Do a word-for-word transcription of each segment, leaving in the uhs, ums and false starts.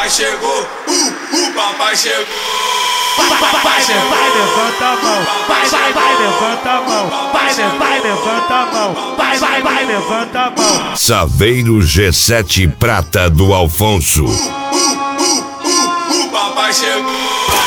papai chegou, uh, o papai chegou. Vai, vai, vai, levanta a mão. Vai, vai, vai, levanta a mão. Vai, vai, levanta a mão. Vai, vai, vai, levanta a mão. Saveiro G sete Prata do Alfonso. Uh, uh, uh, uh, o papai chegou.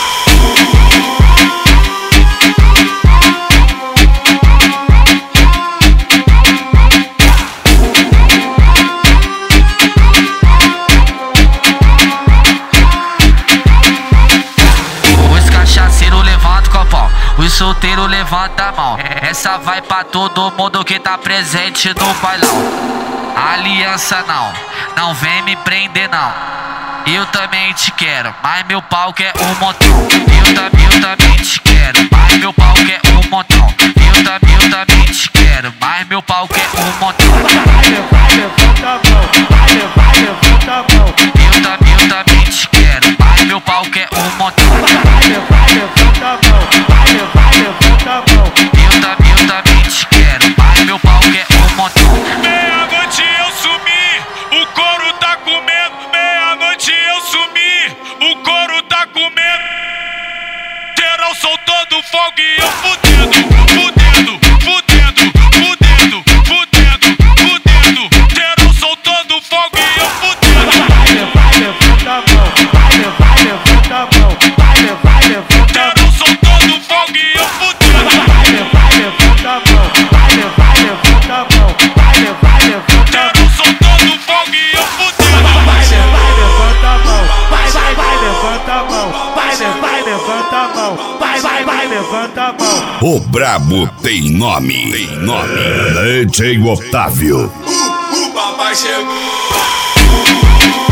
Os solteiros levanta a mão. Essa vai pra todo mundo que tá presente no bailão. Aliança não, não vem me prender não. Eu também te quero, mas meu pau quer um montão. Eu, tam, eu também te quero, mas meu pau quer um montão. Eu, tam, eu também te quero, mas meu pau quer um montão. Vai, vai, levanta a mão. Vai, vai, levanta a mão. Eu, tam, eu também te quero, mas meu pau quer um montão. Vai, vai, levanta a mão. Vai, vai, levanta a mão. Eu, tam, eu também te quero, mas meu pau quer um montão. Meia-noite eu sumi, o couro tá comendo. Meia-noite eu sumi, o couro tá comendo. Geral soltando fogo e eu fudendo, fudendo, fudendo, fudendo, fudendo, fudendo. Geral soltando fogo e eu fudendo. Vai, vai, levanta a mão. Vai, vai, levanta a mão. Vai, vai, levanta a mão. Geral soltando fogo e eu fudendo. Vai, vai, levanta a mão. Vai, vai, levanta a mão. Vai, vai, levanta a mão. Geral soltando fogo e eu fudendo. Vai, vai, levanta a mão. Vai, vai, vai, levanta a mão. Vai, vai, levanta a mão. Vai, vai, vai, levanta a mão. O brabo tem nome, tem nome. D J Otávio. Uh, o papai chegou.